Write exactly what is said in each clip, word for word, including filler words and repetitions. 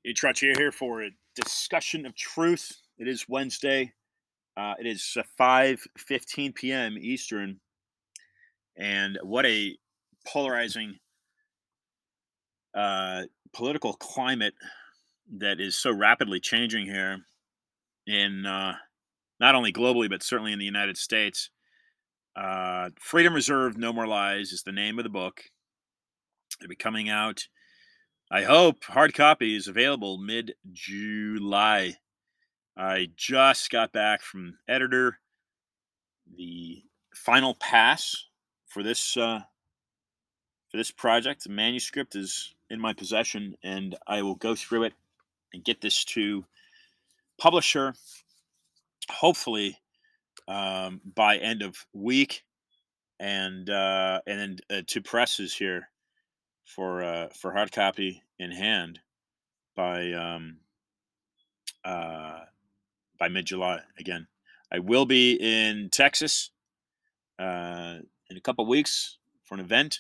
Trottier here for a discussion of truth. It is Wednesday. Uh, it is uh, five fifteen p.m. Eastern, and what a polarizing uh, political climate that is so rapidly changing here in uh, not only globally but certainly in the United States. Uh, Freedom Reserve: No More Lies is the name of the book. It'll be coming out. I hope hard copy is available mid-July. I just got back from editor. The final pass for this uh, for this project, the manuscript is in my possession, and I will go through it and get this to publisher, hopefully um, by end of week, and uh, and then uh, to presses here for uh, for hard copy in hand by um, uh, by mid July. Again, I will be in Texas uh, in a couple weeks for an event,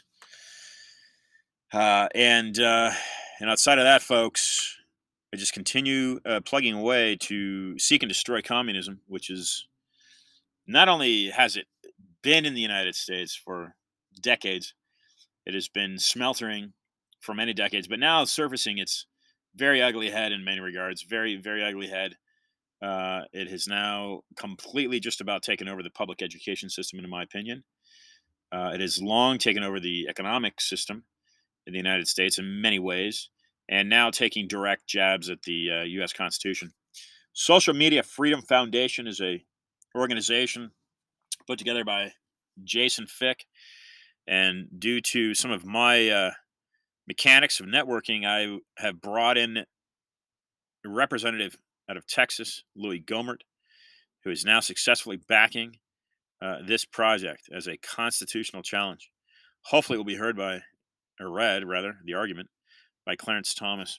uh, and uh, and outside of that, folks, I just continue uh, plugging away to seek and destroy communism, which is not only has it been in the United States for decades, it has been smeltering for many decades, but now it's surfacing its very ugly head in many regards. Very, very ugly head. Uh, it has now completely just about taken over the public education system, in my opinion. Uh, it has long taken over the economic system in the United States in many ways, and now taking direct jabs at the uh, U S Constitution. Social Media Freedom Foundation is a organization put together by Jason Fick, and due to some of my uh, mechanics of networking, I have brought in a representative out of Texas, Louis Gohmert, who is now successfully backing uh, this project as a constitutional challenge. Hopefully, it will be heard by, or read rather, the argument by Clarence Thomas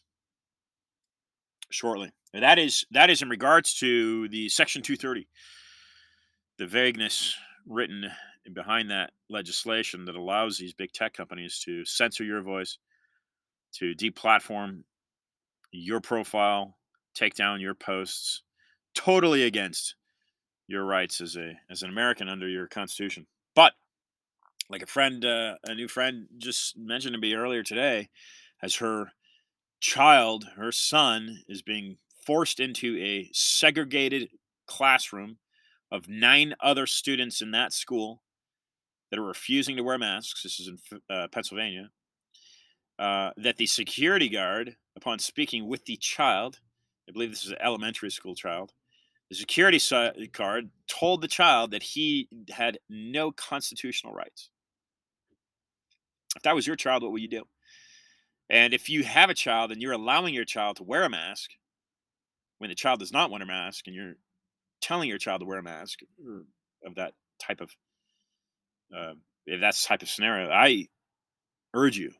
shortly. And that is that is in regards to the Section two thirty, the vagueness written behind that legislation that allows these big tech companies to censor your voice, to deplatform your profile, take down your posts, totally against your rights as a as an American under your Constitution. But like a friend, uh, a new friend just mentioned to me earlier today, as her child, her son, is being forced into a segregated classroom of nine other students in that school that are refusing to wear masks. This is in uh, Pennsylvania. Uh, that the security guard, upon speaking with the child, I believe this is an elementary school child, the security guard told the child that he had no constitutional rights. If that was your child, what would you do? And if you have a child and you're allowing your child to wear a mask when the child does not want a mask, and you're telling your child to wear a mask, or of that type of, uh, if that's the type of scenario, I urge you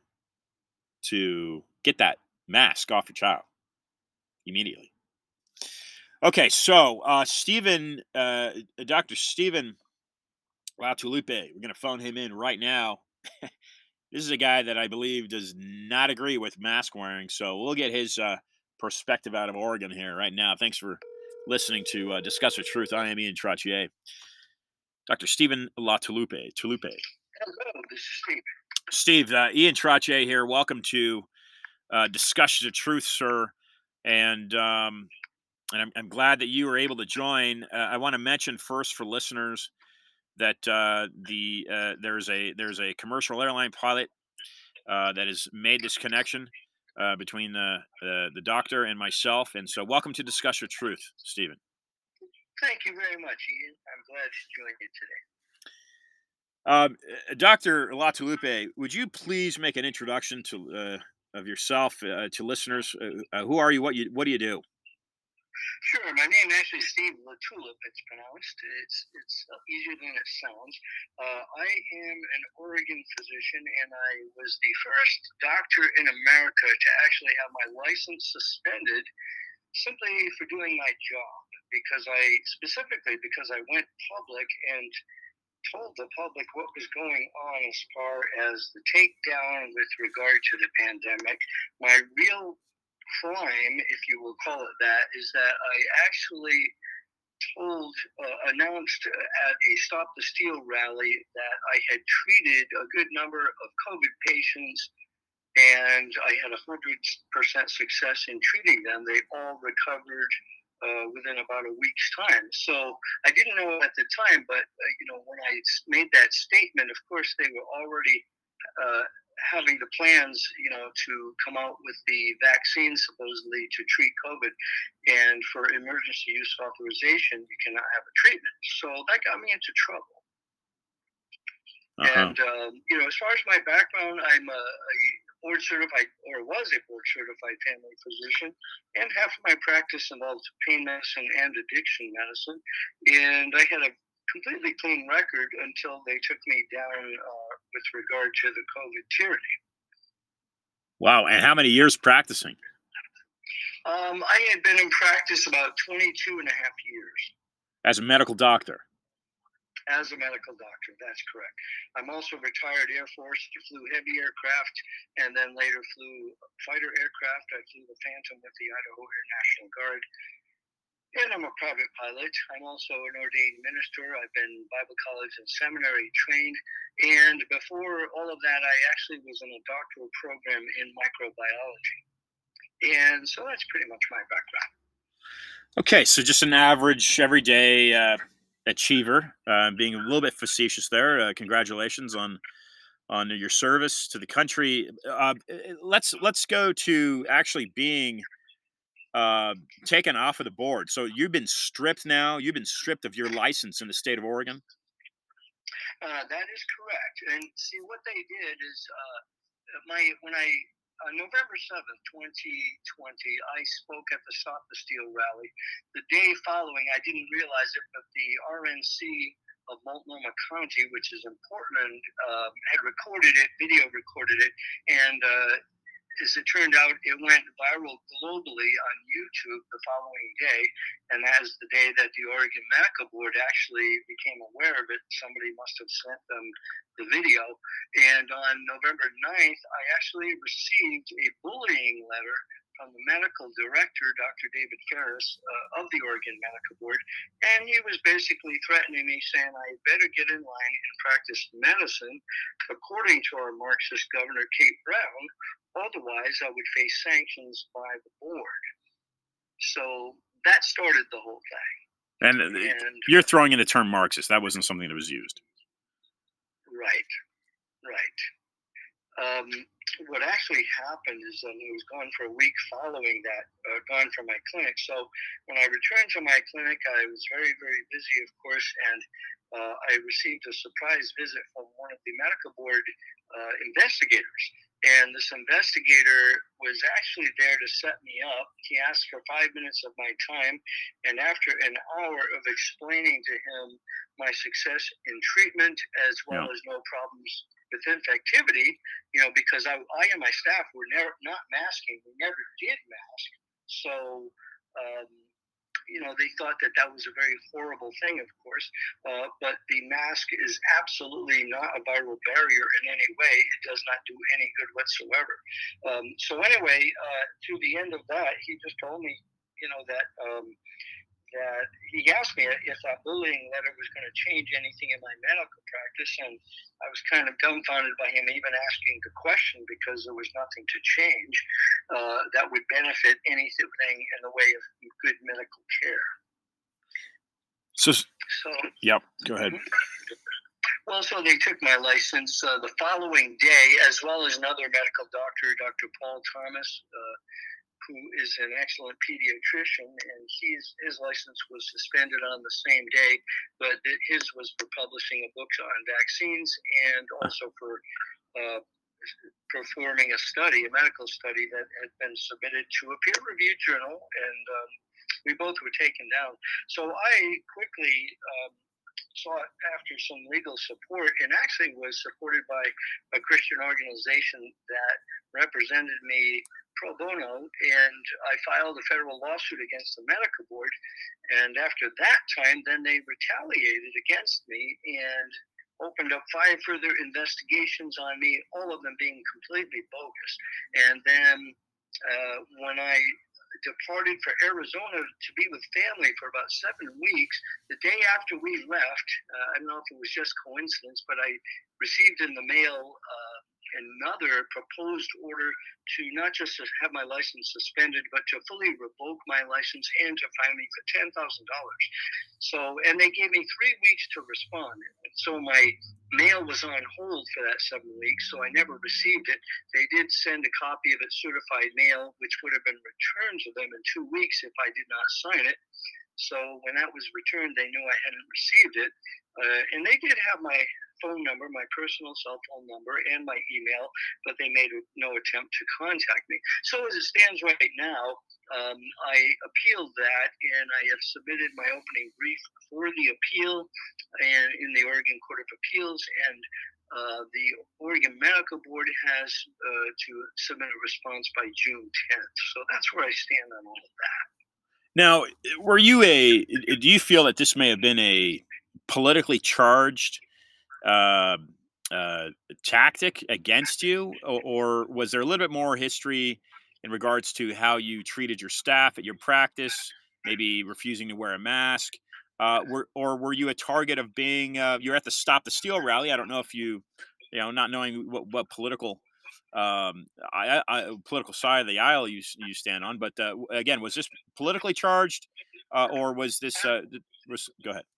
to get that mask off your child immediately. Okay, so uh, Stephen, uh, Doctor Stephen Latulupe, we're going to phone him in right now. This is a guy that I believe does not agree with mask wearing, so we'll get his uh, perspective out of Oregon here right now. Thanks for listening to uh, Discuss the Truth. I am Ian Trottier. Doctor Stephen Latulupe. Tulupe. Hello, this is Steve. Steve, uh, Ian Trottier here. Welcome to uh, Discuss the Truth, sir. And um, and I'm, I'm glad that you were able to join. Uh, I want to mention first for listeners that uh, the uh, there's a there's a commercial airline pilot uh, that has made this connection uh, between the uh, the doctor and myself, and so welcome to Discuss Your Truth, Stephen. Thank you very much, Ian. I'm glad to join you today. Um, Doctor Latulupe, would you please make an introduction to uh, of yourself uh, to listeners? Uh, uh, who are you? What you what do you do? Sure. My name actually is Steve Latulip. It's pronounced. It's it's easier than it sounds. Uh, I am an Oregon physician, and I was the first doctor in America to actually have my license suspended simply for doing my job, because I specifically because I went public and told the public what was going on as far as the takedown with regard to the pandemic. My real crime, if you will call it that, is that I actually told, uh, announced at a Stop the Steal rally that I had treated a good number of COVID patients, and I had a hundred percent success in treating them. They all recovered uh, within about a week's time. So I didn't know at the time, but uh, you know, when I made that statement, of course, they were already uh, having the plans, you know, to come out with the vaccine supposedly to treat COVID, and for emergency use authorization, you cannot have a treatment. So that got me into trouble. Uh-huh. And um, you know, as far as my background, I'm a, a board certified, or was a board certified family physician, and half of my practice involved pain medicine and addiction medicine. And I had a completely clean record until they took me down uh, with regard to the COVID tyranny. Wow. And how many years practicing? Um, I had been in practice about twenty-two and a half years. As a medical doctor? As a medical doctor, that's correct. I'm also retired Air Force. I flew heavy aircraft, and then later flew fighter aircraft. I flew the Phantom with the Idaho Air National Guard. And I'm a private pilot. I'm also an ordained minister. I've been Bible college and seminary trained. And before all of that, I actually was in a doctoral program in microbiology. And so that's pretty much my background. Okay, so just an average, everyday uh, achiever. Uh, being a little bit facetious there. Uh, congratulations on on your service to the country. Uh, let's let's go to actually being uh, taken off of the board. So you've been stripped now. You've been stripped of your license in the state of Oregon. Uh, that is correct. And see, what they did is uh, my when I uh, November seventh, twenty twenty, I spoke at the Stop the Steal rally. The day following, I didn't realize it, but the R N C of Multnomah County, which is in Portland, uh, had recorded it, video recorded it, and uh, as it turned out, it went viral globally on YouTube the following day, and that is the day that the Oregon Medical Board actually became aware of it. Somebody must have sent them the video, and on November ninth, I actually received a bullying letter from the medical director, Doctor David Ferris, uh, of the Oregon Medical Board, and he was basically threatening me, saying I better get in line and practice medicine according to our Marxist Governor Kate Brown. Otherwise, I would face sanctions by the board. So that started the whole thing. And, and you're throwing in the term Marxist. That wasn't something that was used. Right, right. Um, what actually happened is that I was gone for a week following that, uh, gone from my clinic. So when I returned to my clinic, I was very, very busy, of course, and uh, I received a surprise visit from one of the medical board uh, investigators. And this investigator was actually there to set me up. He asked for five minutes of my time, and after an hour of explaining to him my success in treatment, as well yeah. as no problems with infectivity, you know, because I, I and my staff were never not masking. We never did mask. So, um, you know, they thought that that was a very horrible thing, of course. Uh, but the mask is absolutely not a viral barrier in any way. It does not do any good whatsoever. Um, so anyway, uh, to the end of that, he just told me, you know, that um, that he asked me if that bullying letter was going to change anything in my medical practice, and I was kind of dumbfounded by him even asking the question, because there was nothing to change uh, that would benefit anything in the way of good medical care. So, so yep, go ahead. Well, so they took my license uh, the following day, as well as another medical doctor, Doctor Paul Thomas, uh, who is an excellent pediatrician, and his, his license was suspended on the same day, but his was for publishing a book on vaccines and also for uh, performing a study, a medical study that had been submitted to a peer-reviewed journal, and um, we both were taken down. So I quickly um, sought after some legal support, and actually was supported by a Christian organization that represented me pro bono, and I filed a federal lawsuit against the medical board. And after that time, then they retaliated against me and opened up five further investigations on me, all of them being completely bogus. And then uh, when when I departed for Arizona to be with family for about seven weeks. The day after we left, uh, I don't know if it was just coincidence, but I received in the mail uh, another proposed order to not just have my license suspended, but to fully revoke my license and to fine me for ten thousand dollars. So, and they gave me three weeks to respond. So my mail was on hold for that seven weeks, so I never received it. They did send a copy of it certified mail, which would have been returned to them in two weeks if I did not sign it. So when that was returned, they knew I hadn't received it. Uh, and they did have my phone number, my personal cell phone number, and my email, but they made no attempt to contact me. So as it stands right now, um, I appealed that, and I have submitted my opening brief for the appeal and in the Oregon Court of Appeals, and uh, the Oregon Medical Board has uh, to submit a response by June tenth. So that's where I stand on all of that. Now, were you a? Do you feel that this may have been a politically charged uh, uh, tactic against you, or, or was there a little bit more history in regards to how you treated your staff at your practice, maybe refusing to wear a mask, uh, were, or were you a target of being? Uh, you're at the Stop the Steal rally. I don't know if you, you know, not knowing what, what political. Um, I, I, political side of the aisle you you stand on, but uh, again, was this politically charged, uh, or was this? Uh, was, go ahead.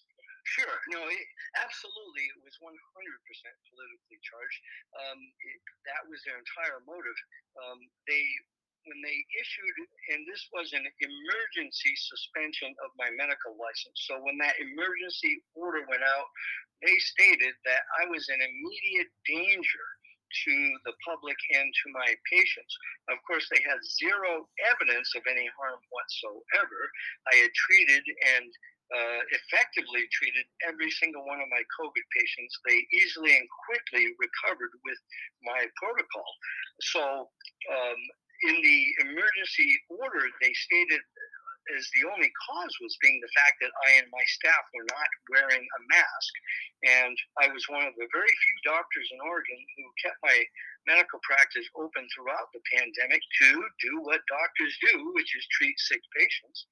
Sure. No, it, absolutely. It was one hundred percent politically charged. Um, it, that was their entire motive. Um, they, when they issued, and this was an emergency suspension of my medical license. So when that emergency order went out, they stated that I was in immediate danger to the public and to my patients. Of course, they had zero evidence of any harm whatsoever. I had treated and uh, effectively treated every single one of my COVID patients. They easily and quickly recovered with my protocol. So um, in the emergency order, they stated as the only cause was being the fact that I and my staff were not wearing a mask. And I was one of the very few doctors in Oregon who kept my medical practice open throughout the pandemic to do what doctors do, which is treat sick patients.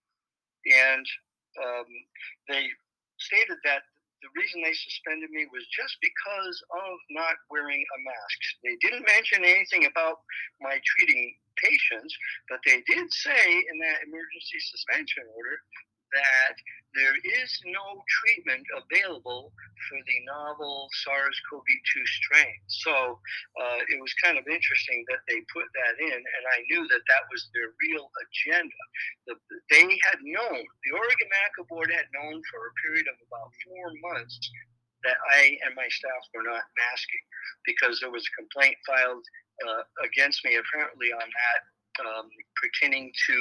And um, they stated that the reason they suspended me was just because of not wearing a mask. They didn't mention anything about my treating patients, but they did say in that emergency suspension order that there is no treatment available for the novel SARS-CoV two strain. So uh, it was kind of interesting that they put that in, and I knew that that was their real agenda. The, they had known, the Oregon Medical Board had known for a period of about four months that I and my staff were not masking because there was a complaint filed uh, against me apparently on that, um, pertaining to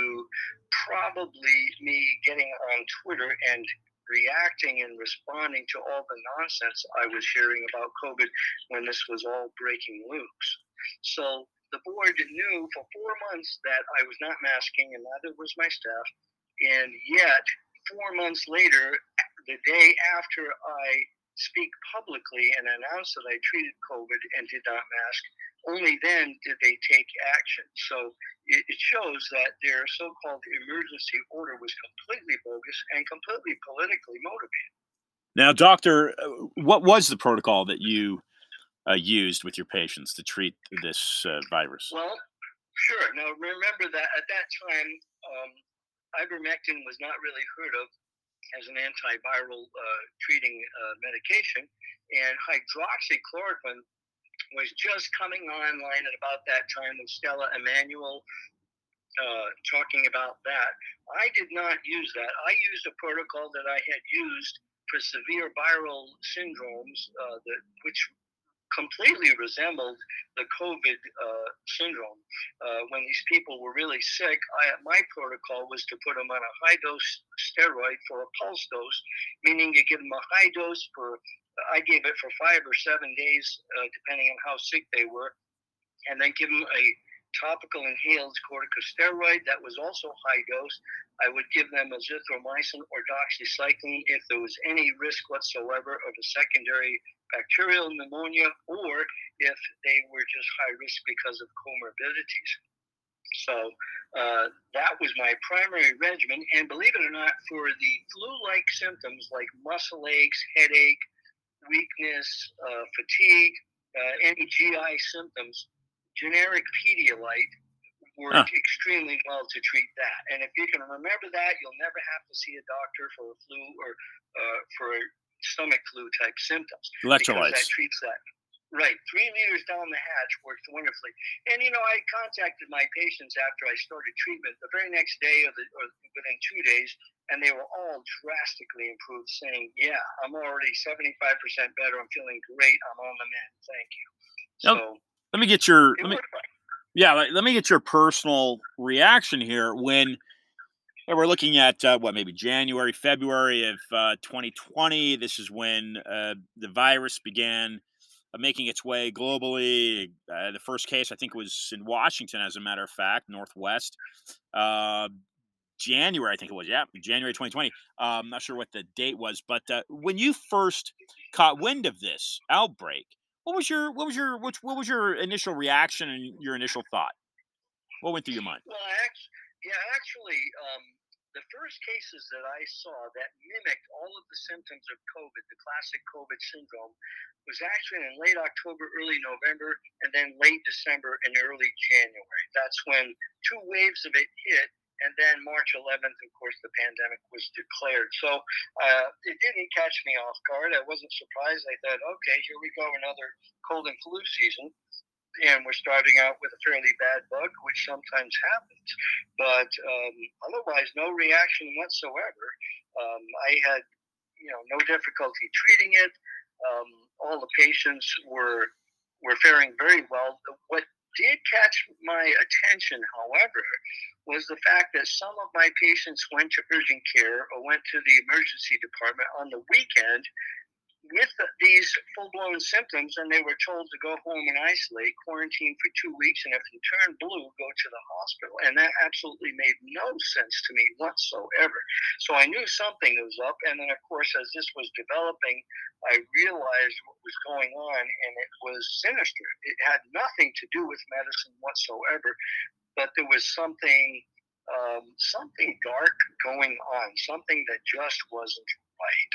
probably me getting on Twitter and reacting and responding to all the nonsense I was hearing about COVID when this was all breaking loose. So the board knew for four months that I was not masking, and neither was my staff. And yet, four months later, the day after I speak publicly and announce that I treated COVID and did not mask, only then did they take action. So it, it shows that their so-called emergency order was completely bogus and completely politically motivated. Now, doctor, what was the protocol that you uh, used with your patients to treat this uh, virus? Well, sure. Now, remember that at that time, um, ivermectin was not really heard of as an antiviral uh, treating uh, medication, and hydroxychloroquine was just coming online at about that time with Stella Emanuel uh, talking about that. I did not use that. I used a protocol that I had used for severe viral syndromes, uh, that, which completely resembled the COVID uh, syndrome. Uh, when these people were really sick, I, my protocol was to put them on a high dose steroid for a pulse dose, meaning you give them a high dose for, I gave it for five or seven days, uh, depending on how sick they were, and then give them a topical inhaled corticosteroid that was also high dose. I would give them azithromycin or doxycycline if there was any risk whatsoever of a secondary bacterial pneumonia, or if they were just high risk because of comorbidities. So uh, that was my primary regimen. And believe it or not, for the flu-like symptoms like muscle aches, headache, weakness, uh, fatigue, uh, any G I symptoms, generic Pedialyte Huh. worked extremely well to treat that. And if you can remember that, you'll never have to see a doctor for a flu or uh, for stomach flu type symptoms because that Electrolytes. treats that. Right, three liters down the hatch works wonderfully. And you know, I contacted my patients after I started treatment the very next day or, the, or within two days, and they were all drastically improved, saying, "Yeah, I'm already seventy-five percent better. I'm feeling great. I'm on the mend. Thank you." Now, So let me get your it let me worked. yeah let, let me get your personal reaction here when and we're looking at uh, what maybe January, February of uh, twenty twenty. This is when uh, the virus began uh, making its way globally. Uh, the first case, I think, was in Washington, as a matter of fact, Northwest. Uh, January, I think it was. Yeah, January twenty twenty. Uh, I'm not sure what the date was, but uh, when you first caught wind of this outbreak, what was your what was your what, what was your initial reaction and your initial thought? What went through your mind? Well, actually, yeah, actually, um, the first cases that I saw that mimicked all of the symptoms of COVID, the classic COVID syndrome, was actually in late October, early November, and then late December and early January. That's when two waves of it hit. And then March eleventh, of course, the pandemic was declared. So uh, it didn't catch me off guard. I wasn't surprised. I thought, okay, here we go, another cold and flu season, and we're starting out with a fairly bad bug, which sometimes happens. But um, otherwise, no reaction whatsoever. Um, I had, you know, no difficulty treating it. Um, all the patients were were faring very well. What did catch my attention, however, was the fact that some of my patients went to urgent care or went to the emergency department on the weekend with these full blown symptoms, and they were told to go home and isolate, quarantine for two weeks, and if you turn blue, go to the hospital. And that absolutely made no sense to me whatsoever. So I knew something was up, and then, of course, as this was developing, I realized what was going on, and it was sinister. It had nothing to do with medicine whatsoever, but there was something. Um, something dark going on, something that just wasn't right.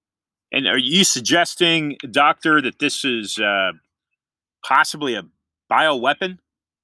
And are you suggesting, doctor, that this is uh, possibly a bioweapon?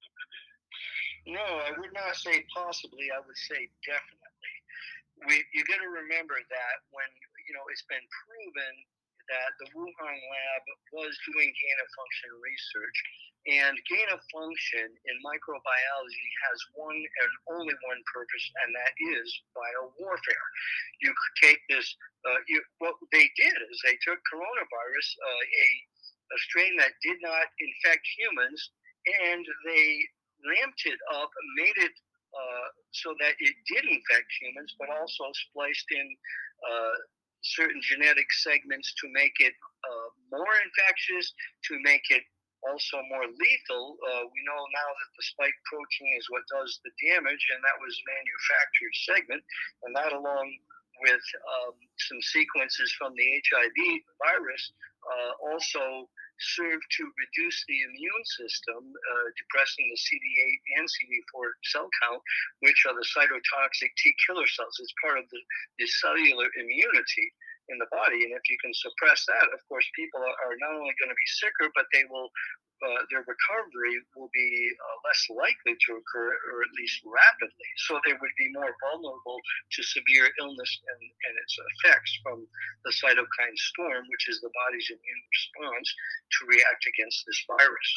No, I would not say possibly. I would say definitely. We, you got to remember that when you know it's been proven that the Wuhan lab was doing gain of function research, and gain of function in microbiology has one and only one purpose, and that is biowarfare. You take this. Uh, you, what they did is they took coronavirus, uh, a a strain that did not infect humans, and they ramped it up, made it uh, so that it did infect humans, but also spliced in uh, certain genetic segments to make it uh, more infectious, to make it also more lethal. Uh, we know now that the spike protein is what does the damage, and that was manufactured segment, and that along with um, some sequences from the H I V virus uh, also serve to reduce the immune system, uh, depressing the C D eight and C D four cell count, which are the cytotoxic T killer cells. It's part of the, the cellular immunity in the body. And if you can suppress that, of course, people are not only going to be sicker, but they will. Uh, their recovery will be uh, less likely to occur, or at least rapidly. So they would be more vulnerable to severe illness and, and its effects from the cytokine storm, which is the body's immune response to react against this virus.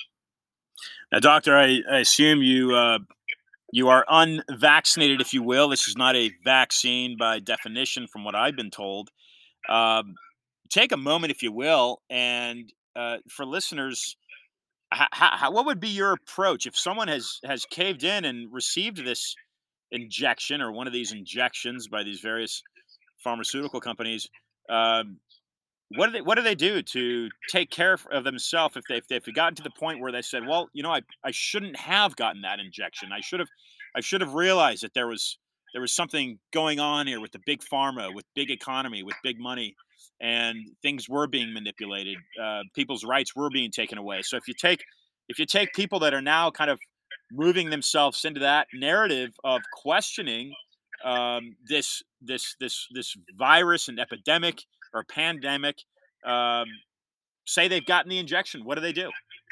Now, doctor, I, I assume you uh, you are unvaccinated, if you will. This is not a vaccine by definition, from what I've been told. Um, take a moment, if you will, and uh, for listeners, how, how, what would be your approach if someone has has caved in and received this injection or one of these injections by these various pharmaceutical companies? Um, what do they what do they do to take care of themselves if they if they've gotten to the point where they said, well, you know, I, I shouldn't have gotten that injection. I should have I should have realized that there was there was something going on here with the big pharma, with big economy, with big money, and things were being manipulated. Uh, people's rights were being taken away. So if you take if you take people that are now kind of moving themselves into that narrative of questioning um, this this this this virus and epidemic or pandemic. Um, say they've gotten the injection, what do they do?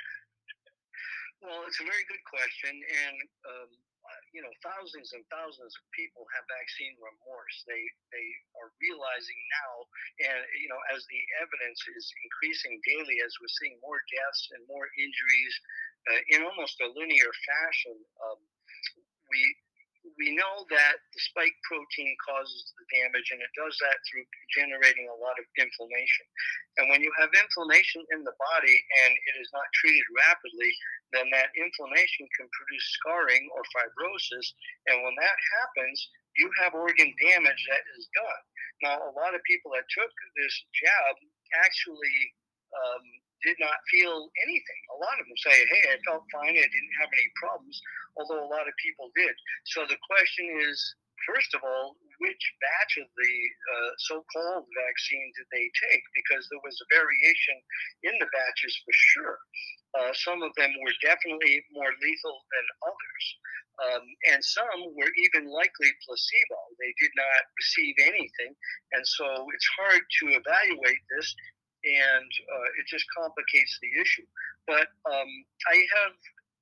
Well, it's a very good question, and um, uh, you know, thousands and thousands of people have vaccine remorse. They they are realizing now, and you know, as the evidence is increasing daily, as we're seeing more deaths and more injuries uh, in almost a linear fashion. Um, we we know that the spike protein causes the damage, and it does that through generating a lot of inflammation. And when you have inflammation in the body and it is not treated rapidly, then that inflammation can produce scarring or fibrosis. And when that happens, you have organ damage that is done. Now, a lot of people that took this jab actually um, did not feel anything. A lot of them say, hey, I felt fine, I didn't have any problems, although a lot of people did. So the question is, first of all, which batch of the uh, so-called vaccine did they take? Because there was a variation in the batches for sure. Uh, some of them were definitely more lethal than others. Um, and some were even likely placebo. They did not receive anything. And so it's hard to evaluate this, and uh, it just complicates the issue. But um, I have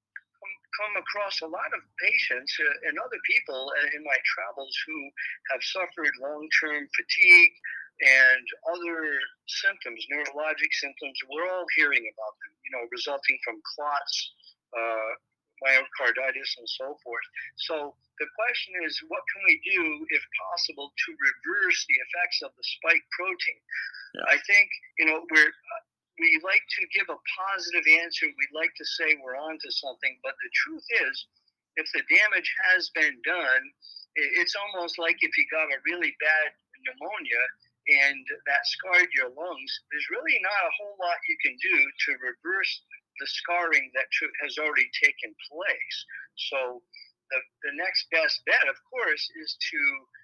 come across a lot of patients uh, and other people in my travels who have suffered long-term fatigue and other symptoms, neurologic symptoms. We're all hearing about them, you know, resulting from clots, uh, myocarditis, and so forth. So the question is, what can we do, if possible, to reverse the effects of the spike protein? Yeah. I think, you know, we're we like to give a positive answer. We'd like to say we're on to something, but the truth is, if the damage has been done, it's almost like if you got a really bad pneumonia and that scarred your lungs, there's really not a whole lot you can do to reverse the scarring that has already taken place. So the, the next best bet, of course, is to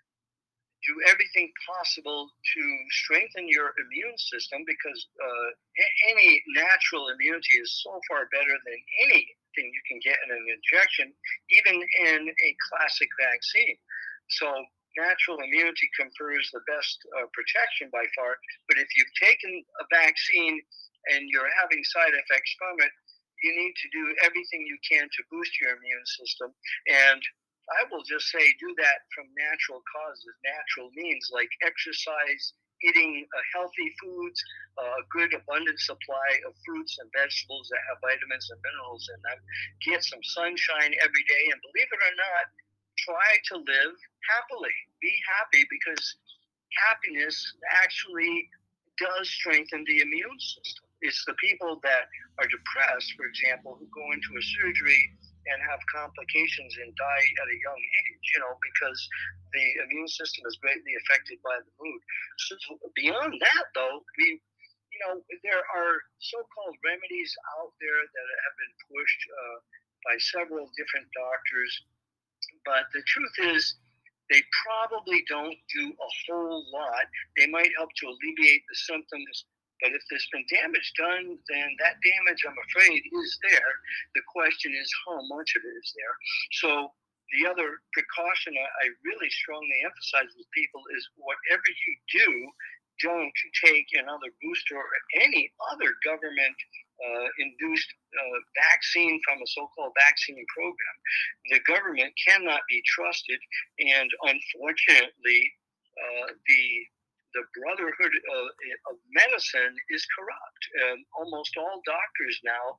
do everything possible to strengthen your immune system, because uh, any natural immunity is so far better than anything you can get in an injection, even in a classic vaccine. So natural immunity confers the best uh, protection by far. But if you've taken a vaccine and you're having side effects from it, you need to do everything you can to boost your immune system. And I will just say, do that from natural causes, natural means, like exercise, eating uh, healthy foods, a uh, good abundant supply of fruits and vegetables that have vitamins and minerals in them. Get some sunshine every day, and believe it or not, try to live happily. Be happy, because happiness actually does strengthen the immune system. It's the people that are depressed, for example, who go into a surgery and have complications and die at a young age, you know, because the immune system is greatly affected by the mood. So beyond that, though, we, you know, there are so-called remedies out there that have been pushed uh, by several different doctors, but the truth is, they probably don't do a whole lot. They might help to alleviate the symptoms, but if there's been damage done, then that damage, I'm afraid, is there. The question is how much of it is there. So the other precaution I really strongly emphasize with people is, whatever you do, don't take another booster or any other government uh, induced uh, vaccine from a so-called vaccine program. The government cannot be trusted, and unfortunately, uh, the the brotherhood of, of medicine is corrupt. Um, almost all doctors now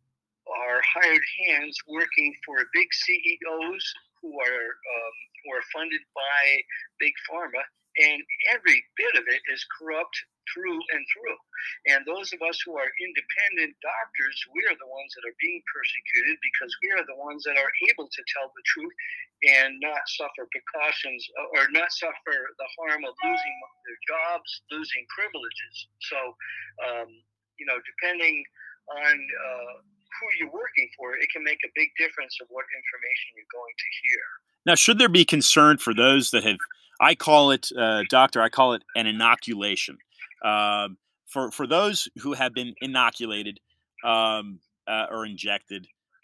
are hired hands working for big C E Os who are um, who are funded by big pharma, and every bit of it is corrupt through and through. And those of us who are independent doctors, we are the ones that are being persecuted, because we are the ones that are able to tell the truth and not suffer precautions, or not suffer the harm of losing their jobs, losing privileges. So, um, you know, depending on uh, who you're working for, it can make a big difference of what information you're going to hear. Now, should there be concern for those that have, I call it, uh, doctor, I call it an inoculation. Um, for, for those who have been inoculated um, uh, or injected,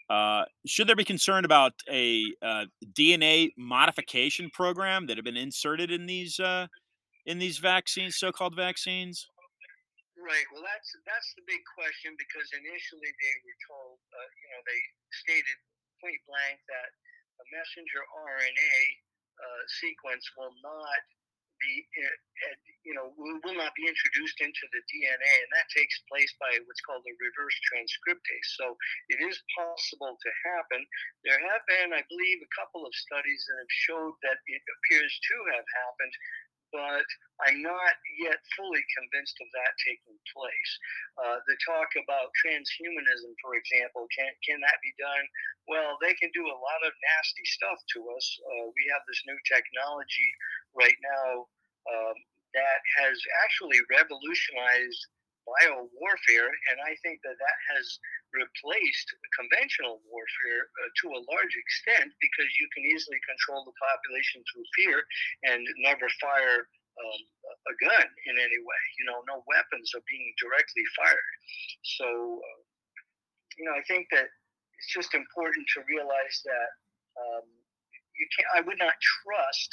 Uh, should there be concern about a uh, D N A modification program that have been inserted in these uh, in these vaccines, so-called vaccines? Right. Well, that's that's the big question because initially they were told, uh, you know, they stated point blank that a messenger R N A uh, sequence will not be, uh, uh, you know, will, will not be introduced into the D N A, and that takes place by what's called a reverse transcriptase. So it is possible to happen. There have been, I believe, a couple of studies that have showed that it appears to have happened, but I'm not yet fully convinced of that taking place. Uh, the talk about transhumanism, for example, can can that be done? Well, they can do a lot of nasty stuff to us. Uh, we have this new technology right now um, that has actually revolutionized bio warfare, and I think that that has replaced conventional warfare uh, to a large extent because you can easily control the population through fear and never fire um, a gun in any way. You know, no weapons are being directly fired. So, uh, you know, I think that it's just important to realize that um, you can't. I would not trust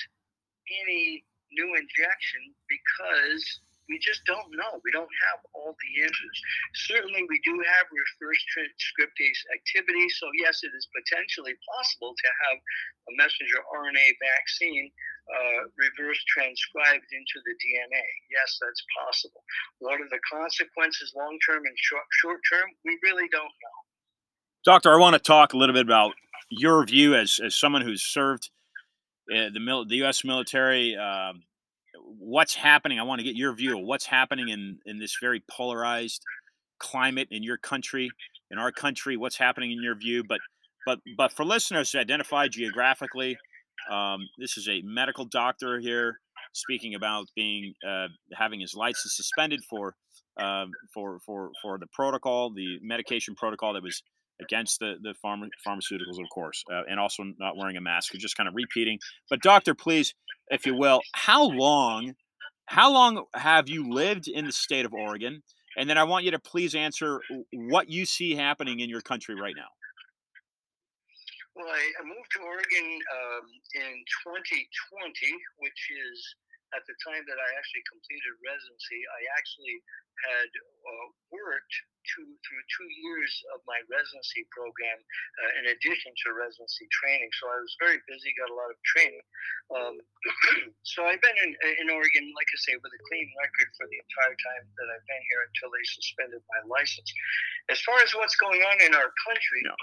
any new injection because we just don't know. We don't have all the answers. Certainly, we do have reverse transcriptase activity. So, yes, it is potentially possible to have a messenger R N A vaccine uh, reverse transcribed into the D N A. Yes, that's possible. What are the consequences long term and short, short term? We really don't know. Doctor, I want to talk a little bit about your view as as someone who's served uh, the mil- the U S military. Um, what's happening? I want to get your view of what's happening in in this very polarized climate in your country, in our country. What's happening in your view? But but but for listeners to identify geographically, um, this is a medical doctor here speaking about being uh, having his license suspended for um, for for for the protocol, the medication protocol that was against the the pharma, pharmaceuticals, of course, uh, and also not wearing a mask. Just kind of repeating. But doctor, please, if you will, how long how long have you lived in the state of Oregon? And then I want you to please answer what you see happening in your country right now. Well, I, I moved to Oregon um, in twenty twenty, which is at the time that I actually completed residency. I actually had uh, worked two, through two years of my residency program uh, in addition to residency training. So I was very busy, got a lot of training. Um, so I've been in, in Oregon, like I say, with a clean record for the entire time that I've been here until they suspended my license. As far as what's going on in our country, Yeah.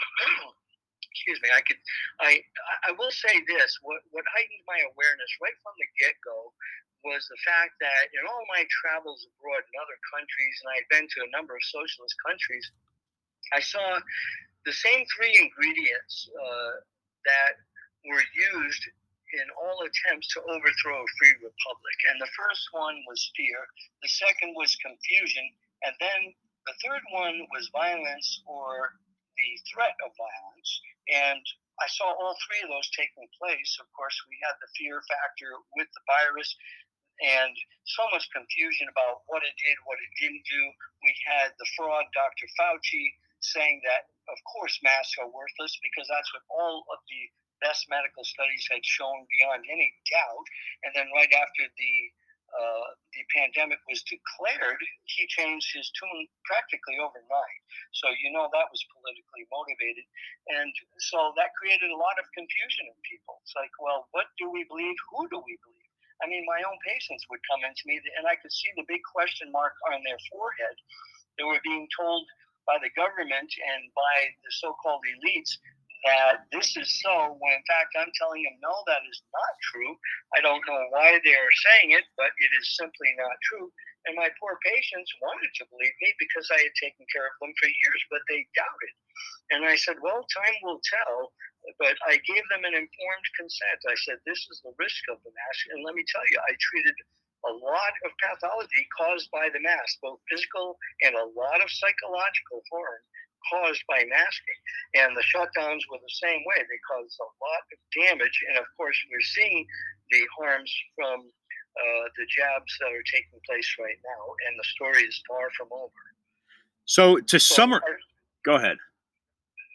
excuse me, I could, I, I will say this. What, what heightened my awareness right from the get go was the fact that in all my travels abroad in other countries, and I've been to a number of socialist countries, I saw the same three ingredients uh, that were used in all attempts to overthrow a free republic. And the first one was fear, the second was confusion, and then the third one was violence or the threat of violence. And I saw all three of those taking place. Of course, we had the fear factor with the virus and so much confusion about what it did, what it didn't do. We had the fraud, Doctor Fauci, saying that, of course, masks are worthless because that's what all of the best medical studies had shown beyond any doubt. And then right after the uh, the pandemic was declared, he changed his tune practically overnight. So you know that was politically motivated. And so that created a lot of confusion in people. It's like, well, what do we believe? Who do we believe? I mean, my own patients would come into me, and I could see the big question mark on their forehead. They were being told by the government and by the so-called elites that this is so, when in fact I'm telling them, no, that is not true. I don't know why they're saying it, but it is simply not true. And my poor patients wanted to believe me because I had taken care of them for years, but they doubted. And I said, well, time will tell. But I gave them an informed consent. I said, this is the risk of the mask. And let me tell you, I treated a lot of pathology caused by the mask, both physical and a lot of psychological harm caused by masking. And the shutdowns were the same way. They caused a lot of damage. And of course, we're seeing the harms from uh, the jabs that are taking place right now. And the story is far from over. So to So, summer, our, go ahead.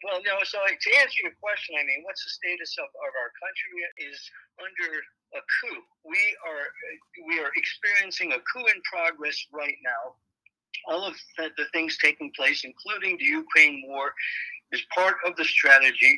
Well, no. So to answer your question, I mean, what's the status of, of our country? Is under a coup. We are we are experiencing a coup in progress right now. All of the, the things taking place, including the Ukraine war, is part of the strategy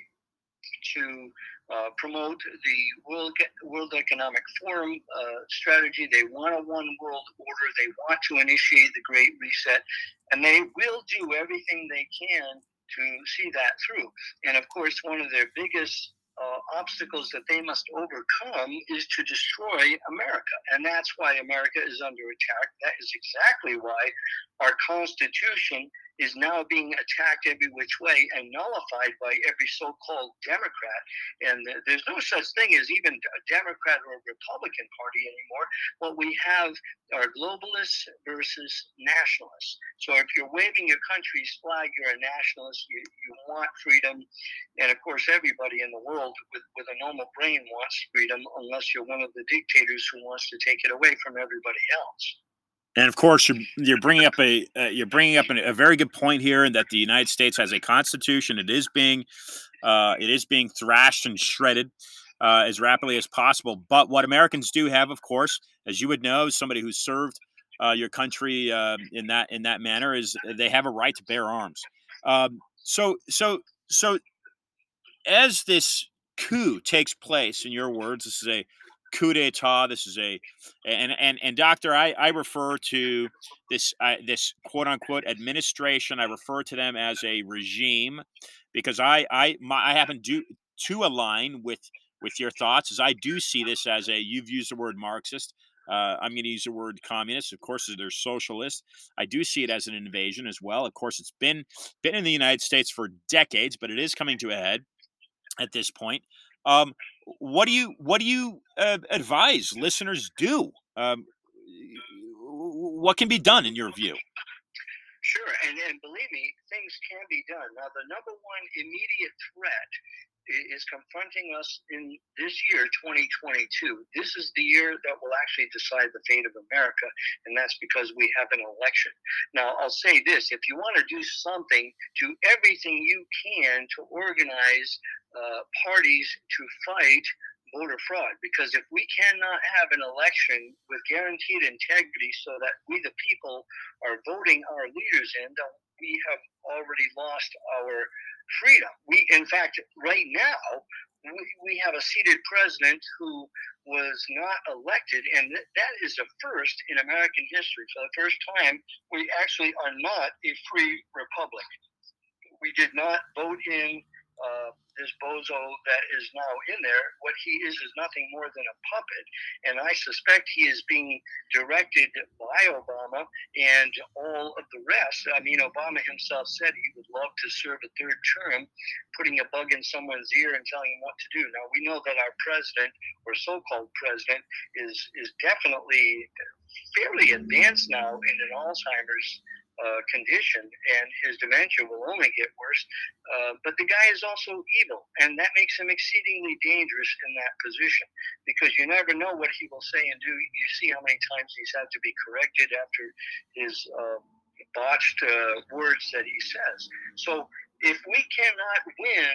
to uh, promote the World World Economic Forum uh, strategy. They want a one world order. They want to initiate the Great Reset, and they will do everything they can to see that through. And of course, one of their biggest uh, obstacles that they must overcome is to destroy America, and that's why America is under attack. That is exactly why our Constitution is now being attacked every which way and nullified by every so-called Democrat. And there's no such thing as even a Democrat or a Republican Party anymore. What we have are globalists versus nationalists. So if you're waving your country's flag, you're a nationalist. You, you want freedom. And of course, everybody in the world with, with a normal brain wants freedom, unless you're one of the dictators who wants to take it away from everybody else. And of course, you're you're bringing up a uh, you're bringing up an, a very good point here, in that the United States has a constitution. It is being uh, it is being thrashed and shredded uh, as rapidly as possible. But what Americans do have, of course, as you would know, somebody who's served uh, your country uh, in that in that manner, is they have a right to bear arms. Um, so so so as this coup takes place, in your words, this is a coup d'état. This is a and and and doctor, I I refer to this uh, this quote unquote administration. I refer to them as a regime, because I I my, I happen to to align with with your thoughts, as I do see this as a, you've used the word Marxist. Uh, I'm going to use the word communist. Of course, there's socialist. I do see it as an invasion as well. Of course, it's been been in the United States for decades, but it is coming to a head at this point. Um, what do you what do you uh, advise listeners do? Um, what can be done in your view? Sure, and, and believe me, things can be done. Now, the number one immediate threat is confronting us in this year, twenty twenty-two. This is the year that will actually decide the fate of America, and that's because we have an election. Now, I'll say this: if you want to do something, do everything you can to organize uh, parties to fight voter fraud, because if we cannot have an election with guaranteed integrity so that we, the people, are voting our leaders in, then we have already lost our freedom. We, in fact, right now, we, we have a seated president who was not elected, and th- that is a first in American history. For the first time, we actually are not a free republic. We did not vote in uh, this bozo that is now in there. What he is is nothing more than a puppet, and I suspect he is being directed by Obama and all of the rest. I mean, Obama himself said he would love to serve a third term, putting a bug in someone's ear and telling him what to do. Now, we know that our president, or so-called president, is is definitely fairly advanced now in an Alzheimer's Uh, condition, and his dementia will only get worse. Uh, but the guy is also evil, and that makes him exceedingly dangerous in that position, because you never know what he will say and do. You see how many times he's had to be corrected after his uh, botched uh, words that he says. So if we cannot win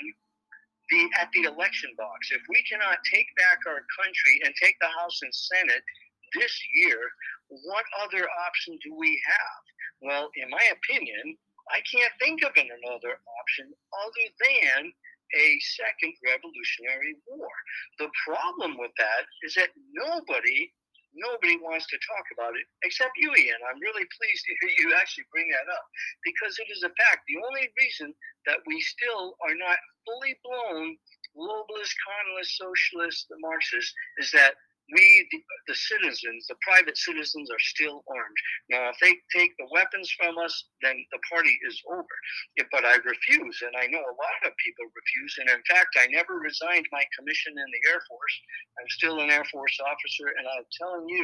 the at the election box, if we cannot take back our country and take the House and Senate this year, what other option do we have? Well, in my opinion, I can't think of another option other than a second revolutionary war. The problem with that is that nobody, nobody wants to talk about it except you, Ian. I'm really pleased to hear you actually bring that up, because it is a fact. The only reason that we still are not fully blown globalist, communist, socialist, Marxist is that we, the, the citizens, the private citizens, are still armed. Now, if they take the weapons from us, then the party is over. Yeah, but I refuse, and I know a lot of people refuse. And in fact, I never resigned my commission in the Air Force. I'm still an Air Force officer, and I'm telling you,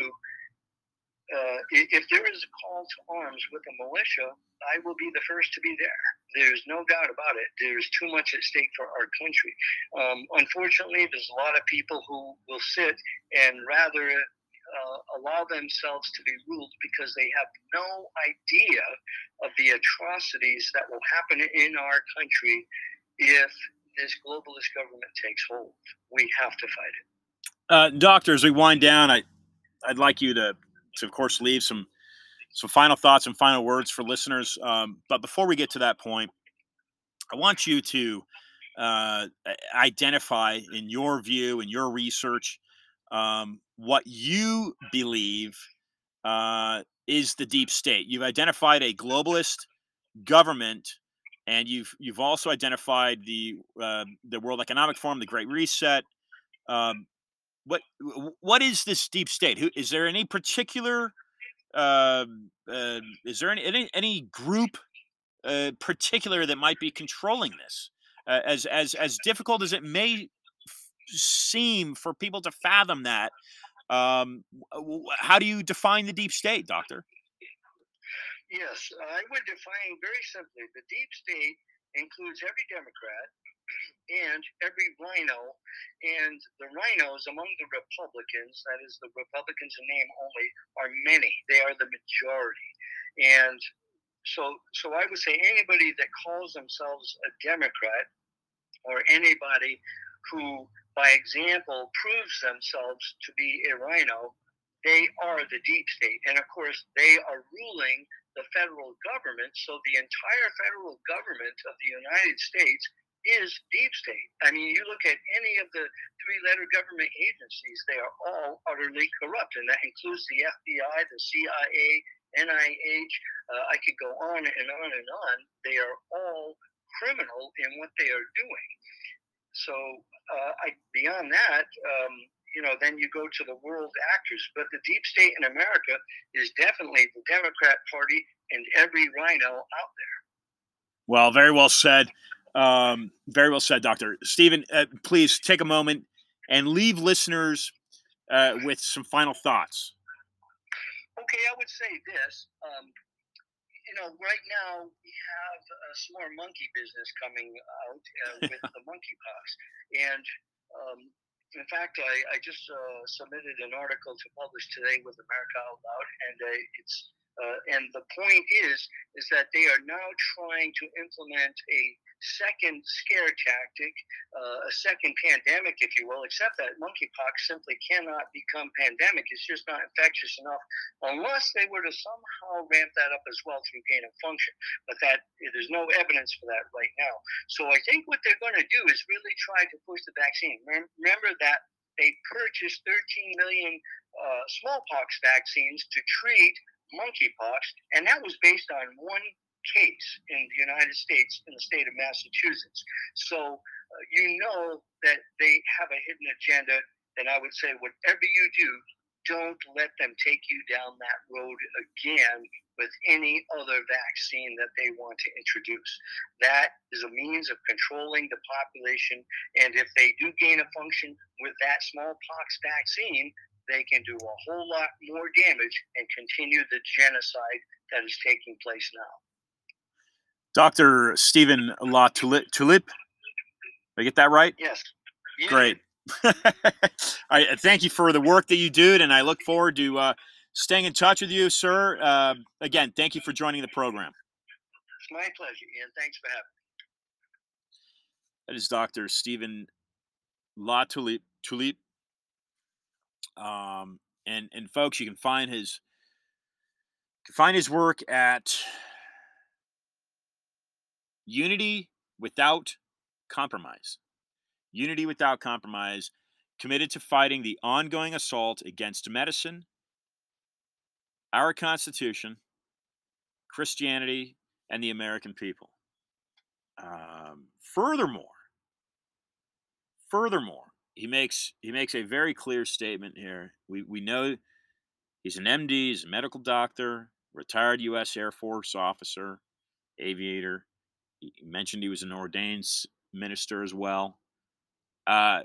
uh, if there is a call to arms with a militia, I will be the first to be there. There's no doubt about it. There's too much at stake for our country. Um, unfortunately, there's a lot of people who will sit and rather uh, allow themselves to be ruled because they have no idea of the atrocities that will happen in our country if this globalist government takes hold. We have to fight it. Uh, doctor, as we wind down, I, I'd like you to, to, of course, leave some some final thoughts and final words for listeners. Um, but before we get to that point, I want you to uh, identify, in your view, in your research, um, what you believe uh, is the deep state. You've identified a globalist government, and you've you've also identified the uh, the World Economic Forum, the Great Reset. Um, what what is this deep state? Who is there any particular? Uh, uh, is there any any, any group uh, particular that might be controlling this? Uh, as as as difficult as it may f- seem for people to fathom that, um, w- w- how do you define the deep state, Doctor? Yes, I would define very simply the deep state includes every Democrat and every rhino, and the rhinos among the Republicans, that is, the Republicans in name only, are many. They are the majority. And so, so I would say anybody that calls themselves a Democrat or anybody who, by example, proves themselves to be a rhino, they are the deep state. And of course, they are ruling the federal government. So the entire federal government of the United States is deep state. I mean, you look at any of the three letter government agencies, they are all utterly corrupt. And that includes the F B I, the C I A, N I H. Uh, I could go on and on and on. They are all criminal in what they are doing. So uh, I, beyond that, um, you know, then you go to the world actors. But the deep state in America is definitely the Democrat Party and every rhino out there. Well, very well said. Um, very well said, Doctor Stephen. Uh, please take a moment and leave listeners uh, with some final thoughts. Okay, I would say this. Um, you know, right now we have uh, some more monkey business coming out uh, with the monkeypox. And um, in fact, I, I just uh, submitted an article to publish today with America Out Loud, and uh, it's uh, and the point is is that they are now trying to implement a second scare tactic, uh, a second pandemic, if you will, except that monkeypox simply cannot become pandemic. It's just not infectious enough unless they were to somehow ramp that up as well through gain of function. But that there's no evidence for that right now. So I think what they're going to do is really try to push the vaccine. Remember that they purchased thirteen million uh, smallpox vaccines to treat monkeypox, and that was based on one case in the United States, in the state of Massachusetts. So uh, you know that they have a hidden agenda, and I would say whatever you do, don't let them take you down that road again with any other vaccine that they want to introduce. That is a means of controlling the population, and if they do gain a function with that smallpox vaccine, they can do a whole lot more damage and continue the genocide that is taking place now. Doctor Stephen La Tulipe, did I get that right? Yes. Great. I thank you for the work that you do, and I look forward to uh, staying in touch with you, sir. Uh, again, thank you for joining the program. It's my pleasure, Ian. Thanks for having me. That is Doctor Stephen La Tulipe. Tulipe. Um, and and folks, you can find his can find his work at Unity Without Compromise. Unity Without Compromise, committed to fighting the ongoing assault against medicine, our Constitution, Christianity, and the American people. Um, furthermore, furthermore, he makes he makes a very clear statement here. We we know he's an M D, he's a medical doctor, retired U S Air Force officer, aviator. He mentioned he was an ordained minister as well. Uh,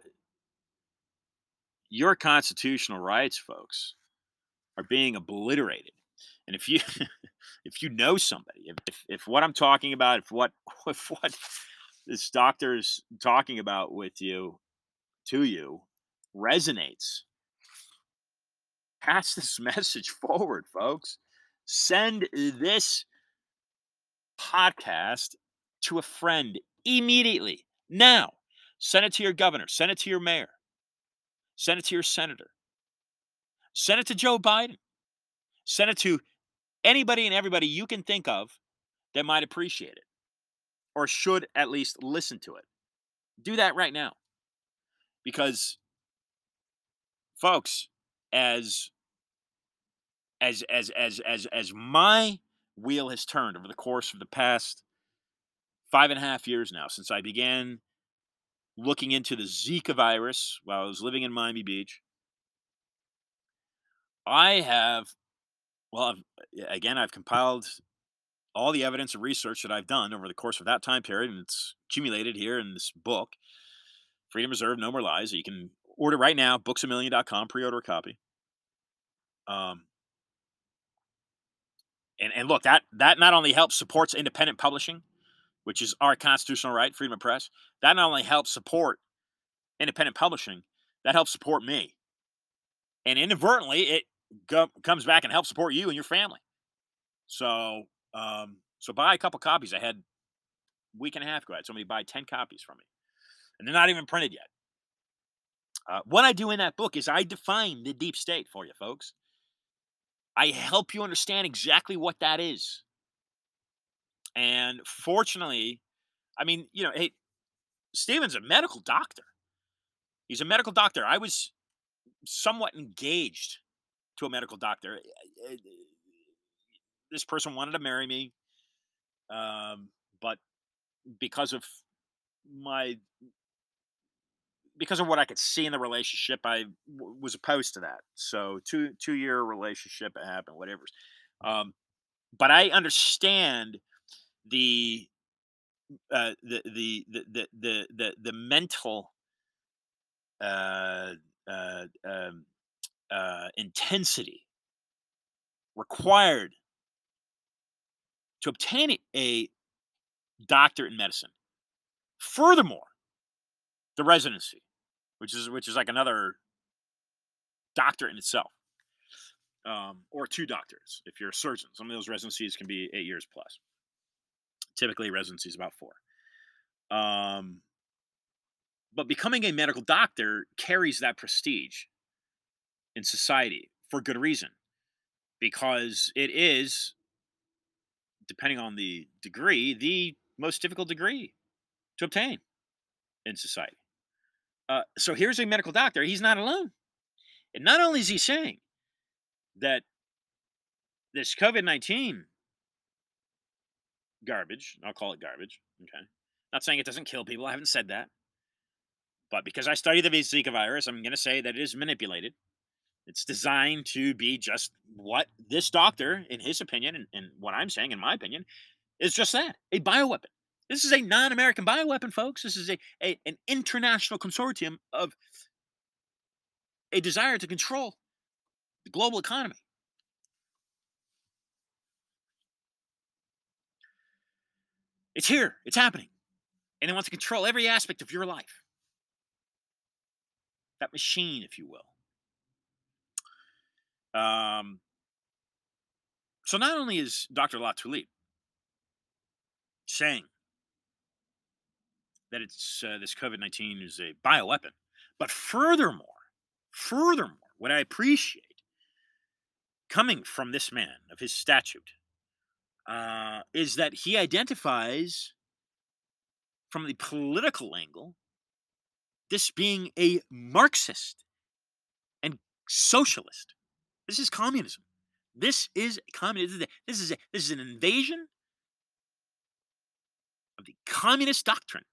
your constitutional rights, folks, are being obliterated. And if you if you know somebody, if, if, if what I'm talking about, if what if what this doctor's talking about with you to you resonates, pass this message forward, folks. Send this podcast to a friend, Immediately. Now. Send it to your governor. Send it to your mayor. Send it to your senator. Send it to Joe Biden. Send it to anybody and everybody you can think of that might appreciate it or should at least listen to it. Do that right now. Because, folks, as as as as as as my wheel has turned over the course of the past five and a half years now, since I began looking into the Zika virus while I was living in Miami Beach, I have, well, I've, again, I've compiled all the evidence and research that I've done over the course of that time period, and it's accumulated here in this book, Freedom Reserved, No More Lies, that you can order right now, books a million dot com, pre-order a copy. Um, and, and look, that, that not only helps supports independent publishing, which is our constitutional right, freedom of press, that not only helps support independent publishing, that helps support me. And inadvertently, it go, comes back and helps support you and your family. So, um, so buy a couple copies. I had a week and a half ago, I had somebody buy ten copies from me, and they're not even printed yet. Uh, what I do in that book is I define the deep state for you, folks. I help you understand exactly what that is. And fortunately, I mean, you know, hey, Stephen's a medical doctor. He's a medical doctor. I was somewhat engaged to a medical doctor. This person wanted to marry me, um, but because of my because of what I could see in the relationship, I w- was opposed to that. So two two year relationship, it happened, whatever. Um, but I understand the uh, the, the the the the the the mental uh, uh, um, uh, intensity required to obtain a doctorate in medicine. Furthermore, the residency, which is which is like another doctorate in itself, um, or two doctorates if you're a surgeon. Some of those residencies can be eight years plus. Typically, residency is about four. Um, but becoming a medical doctor carries that prestige in society for good reason, because it is, depending on the degree, the most difficult degree to obtain in society. Uh, so here's a medical doctor. He's not alone. And not only is he saying that this COVID nineteen garbage, I'll call it garbage, okay? Not saying it doesn't kill people. I haven't said that. But because I study the Zika virus, I'm going to say that it is manipulated. It's designed to be just what this doctor, in his opinion, and, and what I'm saying, in my opinion, is just that, a bioweapon. This is a non-American bioweapon, folks. This is a, a an international consortium of a desire to control the global economy. It's here. It's happening. And they want to control every aspect of your life. That machine, if you will. Um, so not only is Doctor Latulippe saying that it's uh, this COVID nineteen is a bioweapon, but furthermore, furthermore, what I appreciate coming from this man of his statute uh, is that he identifies from the political angle this being a Marxist and socialist. This is communism. This is communism. This is a, this is an invasion of the communist doctrine